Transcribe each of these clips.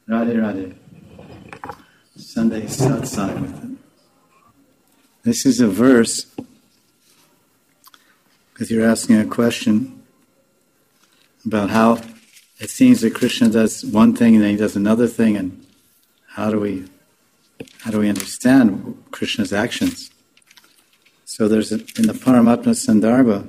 Radhe Radhe. Sunday satsang with it. This is a verse, because you're asking a question about how it seems that Krishna does one thing and then he does another thing, and how do we understand Krishna's actions? So in the Paramatma Sandarbha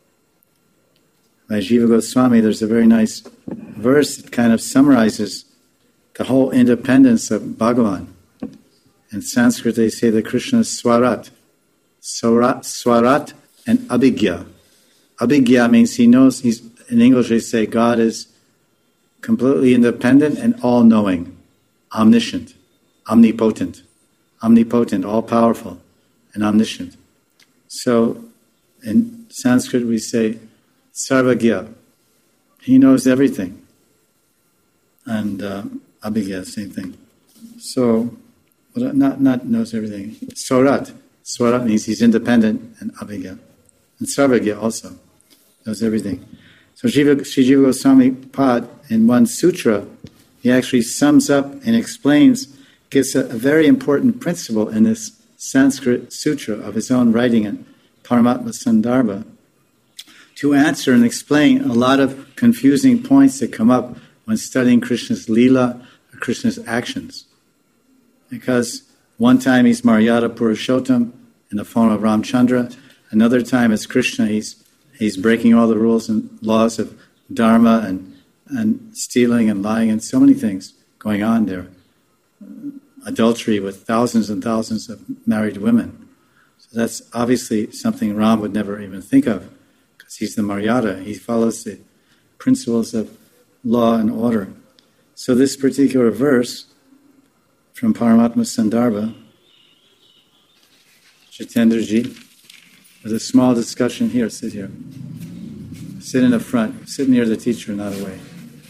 by Jiva Goswami, there's a very nice verse that kind of summarizes the whole independence of Bhagavan. In Sanskrit, they say that Krishna is Swarat. Swarat and Abhigya. Abhigya means he knows, in English they say God is completely independent and all-knowing, omniscient, omnipotent, all-powerful, and omniscient. So, in Sanskrit we say Sarvagya. He knows everything. And Abhigya, same thing. So, not knows everything. Swarat. Swarat means he's independent, and Abhigya. And Sarvagya also knows everything. So Sri Jiva Goswami Pad, in one sutra, he actually sums up and explains, gives a very important principle in this Sanskrit sutra of his own writing in Paramatma Sandarbha, to answer and explain a lot of confusing points that come up when studying Krishna's Leela or Krishna's actions. Because one time he's Maryada Purushottam in the form of Ramchandra, another time as Krishna he's breaking all the rules and laws of Dharma and stealing and lying and so many things going on there. Adultery with thousands and thousands of married women. So that's obviously something Ram would never even think of, because he's the Maryada. He follows the principles of law and order. So this particular verse from Paramatma Sandarbha, Jitendraji, there's a small discussion here. Sit here. Sit in the front. Sit near the teacher, not away.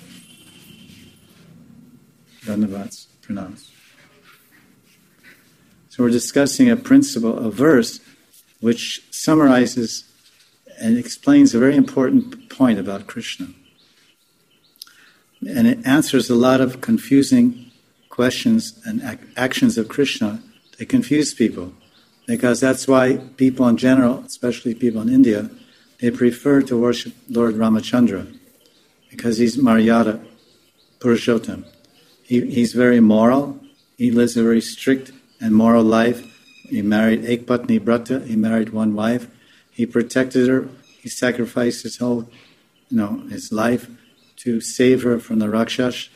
Dandavats, pronouns. So we're discussing a principle, a verse, which summarizes and explains a very important point about Krishna. And it answers a lot of confusing questions and actions of Krishna. They confuse people, because that's why people in general, especially people in India, they prefer to worship Lord Ramachandra, because he's Maryada Purushottam. He's very moral. He lives a very strict and moral life. He married Ekpatni Brata. He married one wife. He protected her. He sacrificed his whole, his life to save her from the Rakshas,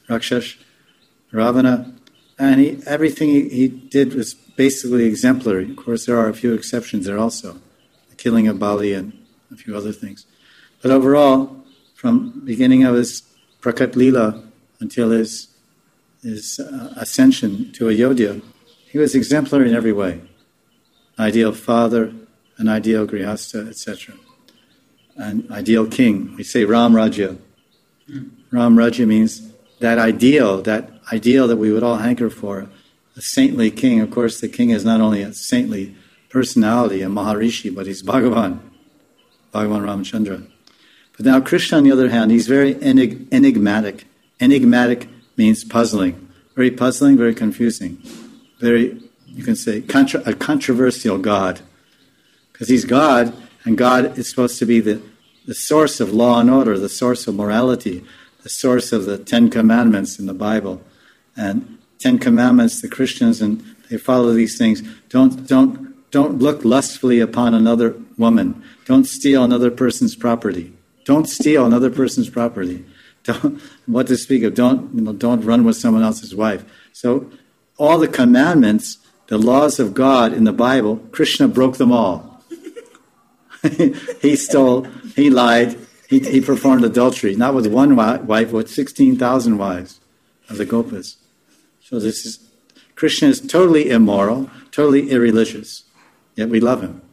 Ravana. And everything he did was basically exemplary. Of course, there are a few exceptions there also, the killing of Bali and a few other things. But overall, from beginning of his Prakat Leela until his ascension to Ayodhya, he was exemplary in every way. An ideal father, an ideal grihastha, etc. An ideal king. We say Ram Rajya. Ram Rajya means that ideal that we would all hanker for, a saintly king. Of course, the king is not only a saintly personality, a Maharishi, but he's Bhagavan Ramachandra. But now Krishna, on the other hand, he's very enigmatic. Enigmatic means puzzling. Very puzzling, very confusing. Very, you can say, a controversial God. Because he's God, and God is supposed to be the source of law and order, the source of morality, the source of the 10 Commandments in the Bible. And 10 Commandments, the Christians, and they follow these things. Don't look lustfully upon another woman. Don't steal another person's property. Don't steal another person's property. What to speak of? Don't run with someone else's wife. So all the commandments, the laws of God in the Bible, Krishna broke them all. He stole, he lied, he performed adultery, not with one wife, with 16,000 wives of the Gopas. So Krishna is totally immoral, totally irreligious, yet we love him.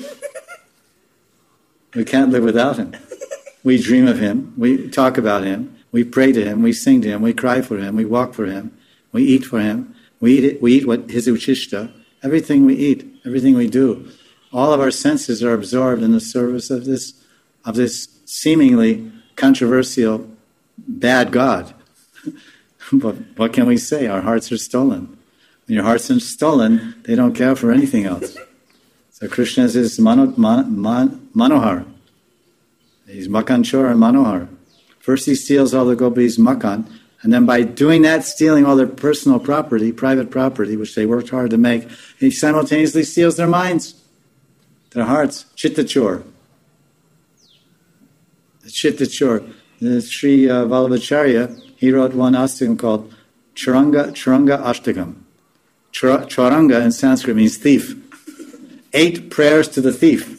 We can't live without him. We dream of him, we talk about him, we pray to him, we sing to him, we cry for him, we walk for him, we eat for him, we eat what his uchishta, everything we eat, everything we do. All of our senses are absorbed in the service of this seemingly controversial bad God. But what can we say? Our hearts are stolen. When your hearts are stolen, they don't care for anything else. So Krishna is Manohar. He's Makan Chor and Manohar. First he steals all the gopis' makan, and then by doing that, stealing all their personal property, private property, which they worked hard to make, he simultaneously steals their minds, their hearts. Chitta Chor. Chitta Chor. Sri Vallabhacharya, he wrote one astakam called Charanga Ashtakam. Charanga in Sanskrit means thief. 8 prayers to the thief.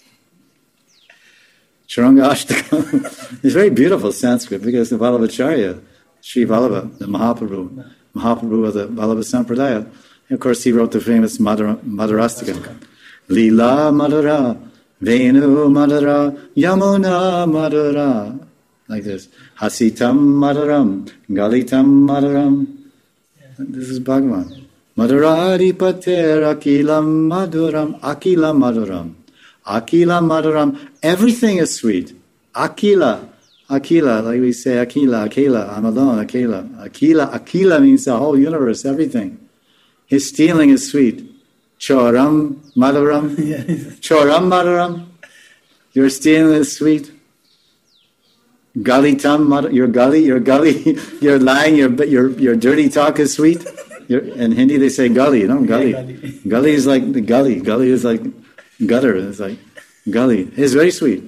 Charanga Ashtakam. It's very beautiful Sanskrit because the Vallabhacharya, Sri Vallabha, the Mahaprabhu of the Vallabha Sampradaya, and of course he wrote the famous Madhurastakam. Leela Madhura, Venu Madhura, Yamuna Madhura. Like this. Hasitam Madhuram, Galitam Madhuram. This is Bhagavan. Madhurari Pater Akilam Madhuram, Akila Madhuram. Akila Madhuram. Everything is sweet. Akila, like we say Akila, I'm alone, Akila means the whole universe, everything. His stealing is sweet. Choram Madhuram. Choram Madhuram. Your stealing is sweet. Galitam, you're lying, your dirty talk is sweet. In Hindi they say gully, gully. Gully is like the gully. Gully is like gutter. It's like gully. It's very sweet.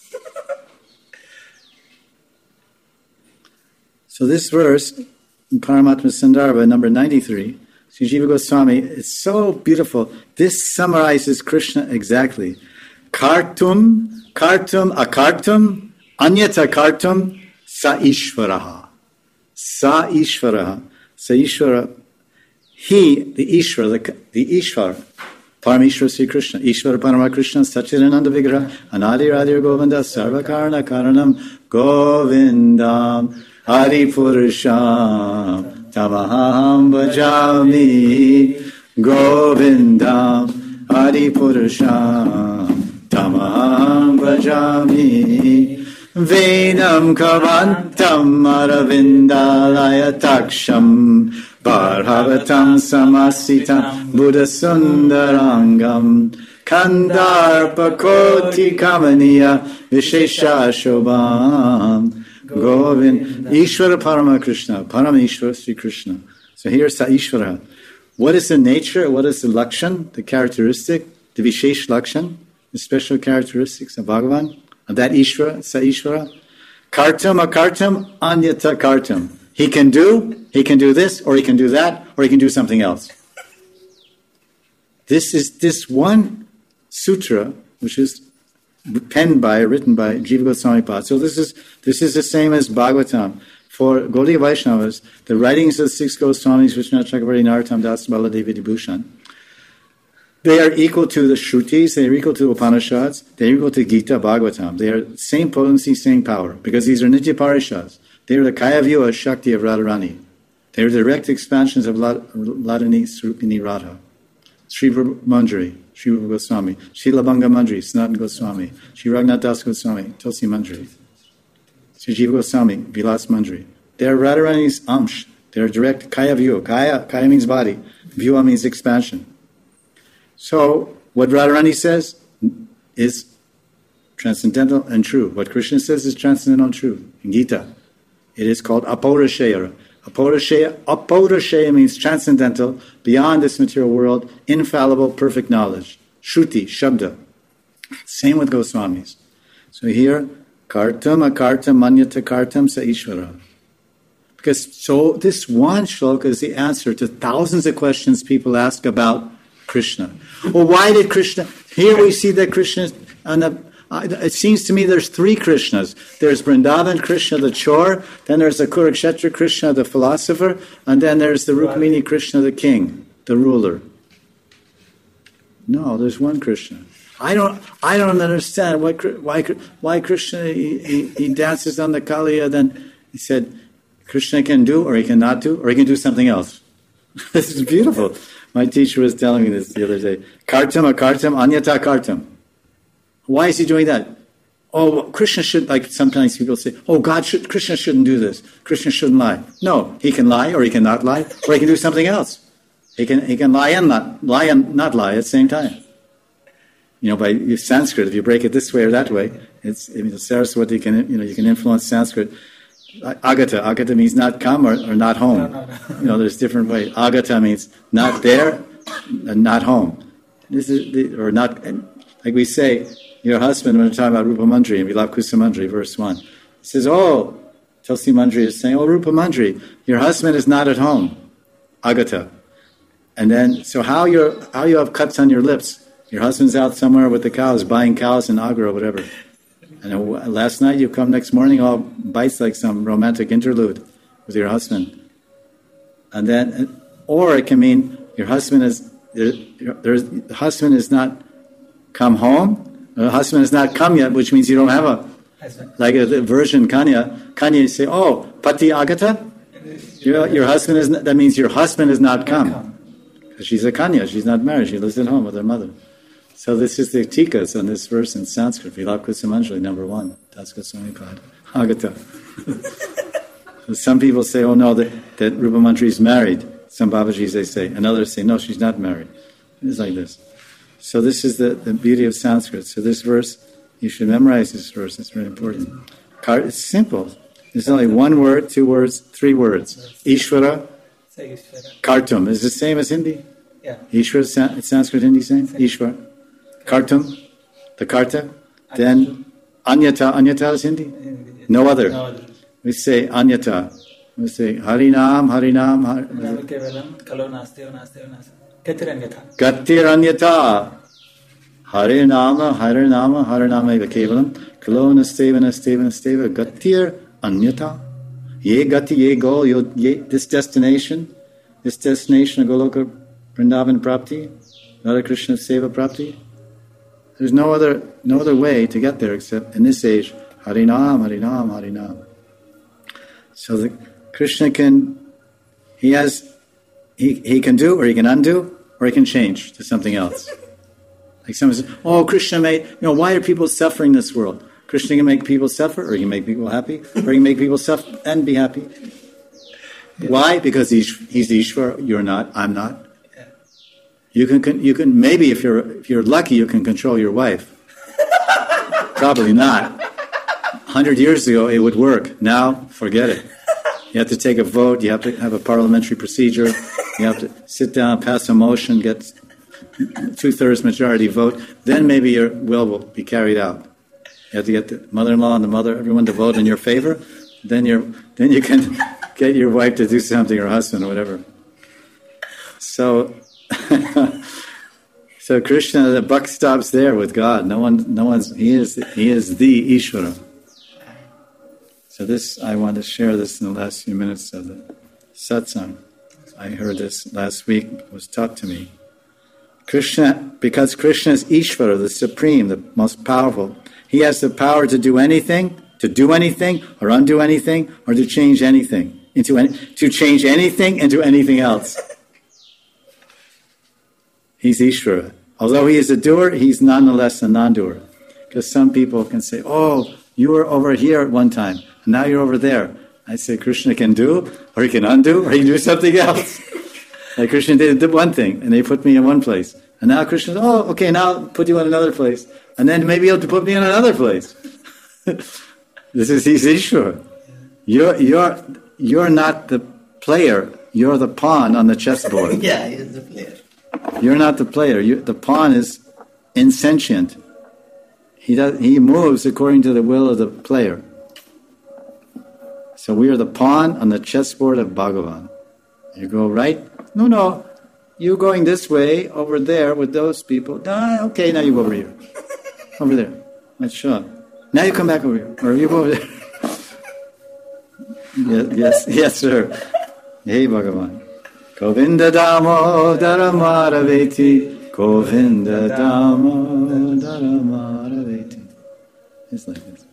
So this verse, in Paramatma Sandarbha, number 93, Sri Jiva Goswami, it's so beautiful. This summarizes Krishna exactly. Kartum, akartum, Anyata kartum sa ishvaraha. Sa ishvaraha. Sa ishvara. He, the Ishvara, the Ishvara, Parameshwara Sri Krishna, Ishvara Parama Krishna, Satchidananda Vigraha, Anadi Radhir Govinda, Sarvakarna Karanam, Govindam, Hari Purusham, Tamaham Bhajami, Govindam, Hari Purusham, Tamaham Bhajami, Venam Kavantam Aravindalaya Taksham Bharhavatam Samasitam Buddha Sundarangam Kandarpa Koti Kamaniya Vishesha Shobham Govind Ishvara Parama Krishna, Parameshwara Sri Krishna. So here's Sa Ishvara. What is the nature, what is the lakshan, the characteristic, the Vishesh lakshan, the special characteristics of Bhagavan? Of that Ishvara, Sa Ishvara. Kartam akartam anyata kartam. He can do this, or he can do that, or he can do something else. This one sutra, which is written by Jiva Goswami Pad. So this is the same as Bhagavatam. For Gaudiya Vaishnavas, the writings of the 6 Goswamis, Vishwanath Chakravarti, Narottam Das, Baladevi Vibhushan, they are equal to the Shrutis, they are equal to Upanishads, they are equal to Gita, Bhagavatam. They are same potency, same power, because these are Nitya Parishads. They are the Kaya Vyuha Shakti of Radharani. They are direct expansions of Ladini Srupini Radha. Sri Manjari, Sri Rupa Goswami, Sri Labanga Manjari, Sanatana Goswami, Sri Raghunath Das Goswami, Tulsi Manjari, Sri Jiva Goswami, Vilas Manjari. They are Radharani's Amsh. They are direct Kaya Vyuha. Kaya means body. Vyuha means expansion. So, what Radharani says is transcendental and true. What Krishna says is transcendental and true. In Gita, it is called Apaurashaya. Apaurashaya means transcendental, beyond this material world, infallible, perfect knowledge. Shruti, Shabda. Same with Goswamis. So here, Kartam, Akartam, Manyata Kartam, Sa Ishvara. Because so this one shloka is the answer to thousands of questions people ask about Krishna. Well, why did Krishna... Here we see that Krishna... it seems to me there's 3 Krishnas. There's Vrindavan Krishna, the Chor, then there's the Kurukshetra Krishna, the philosopher, and then there's the Rukmini Krishna, the king, the ruler. No, there's one Krishna. I don't understand why Krishna he dances on the Kaliya. Then he said Krishna can do, or he cannot do, or he can do something else. This is beautiful. My teacher was telling me this the other day. Kartam akartam anyata kartam. Why is he doing that? oh, Krishna should, like sometimes people say, oh, Krishna shouldn't do this. Krishna shouldn't lie. No, he can lie or he can not lie or he can do something else. He can lie and not lie at the same time. By Sanskrit, if you break it this way or that way, Saraswati you can influence Sanskrit. Agata means not come or not home. No. There's different ways. Agata means not there and not home. Or not, like we say, your husband, when we're talking about Rupa Mandri, and we love Kusa Mandri, verse 1, he says, oh, Tulsi Mandri is saying, oh, Rupa Mandri, your husband is not at home. Agata. And then, so how you have cuts on your lips? Your husband's out somewhere with the cows, buying cows in Agra or whatever. And last night you come next morning, all bites like some romantic interlude with your husband. And then, or it can mean your husband the husband is not come home, the husband has not come yet, which means you don't have like a version Kanya you say, oh, Pati Agata? Your husband is, that means your husband has not come. Because she's a Kanya, she's not married, she lives at home with her mother. So this is the tikas on this verse in Sanskrit, Vilap Kusumanjali, number 1. That's Goswami-pad. Agata. Some people say, oh no, that Rupa Mandri is married. Some Babajis they say. And others say, no, she's not married. It's like this. So this is the beauty of Sanskrit. So this verse, you should memorize this verse. It's very important. It's simple. There's only 1 word, 2 words, 3 words. Ishvara, Kartum. Is it the same as Hindi? Yeah. Ishvara, it's Sanskrit, Hindi same? Ishvara. Kartum, the Karta. Then Anyata. Anyata is Hindi? No other. We say Anyata. We say Harinam. Gatir Anyata. Harinama eva kevalam. Kalo nasteva. Gatir Anyata. Ye gati, ye goal, this destination of Goloka Vrindavan Prapti, Radha Krishna Seva Prapti. There's no other way to get there except in this age, Harinam. So Krishna he can do, or he can undo, or he can change to something else. Like someone says, oh, Krishna why are people suffering in this world? Krishna can make people suffer, or he can make people happy, or he can make people suffer and be happy. Why? Because he's Ishvara, you're not, I'm not. You can maybe if you're lucky you can control your wife. Probably not. 100 years ago it would work. Now forget it. You have to take a vote. You have to have a parliamentary procedure. You have to sit down, pass a motion, get 2/3 majority vote. Then maybe your will be carried out. You have to get the mother-in-law and everyone to vote in your favor. Then you can get your wife to do something, or husband, or whatever. So Krishna, the buck stops there with God. He is the Ishvara. So I want to share this in the last few minutes of the satsang. I heard this last week, it was taught to me. Because Krishna is Ishvara, the supreme, the most powerful, he has the power to do anything, or undo anything, or to change anything into anything else. He's Ishvara. Although he is a doer, he's nonetheless a non-doer. Because some people can say, oh, you were over here at one time, and now you're over there. I say, Krishna can do, or he can undo, or he can do something else. Like Krishna did one thing, and they put me in one place. And now Krishna says, oh, okay, now I'll put you in another place. And then maybe he'll put me in another place. He's Ishvara. You're not the player, you're the pawn on the chessboard. Yeah, he's the player. You're not the player. The pawn is insentient. He moves according to the will of the player. So we are the pawn on the chessboard of Bhagavan. You go right? No. You're going this way, over there with those people. Okay, now you go over here. Over there. That's sure. Now you come back over here. Or you go over there. Yes, sir. Hey, Bhagavan. Govinda Damodara Madhaveti. Govinda Damodara Madhaveti. It's like this.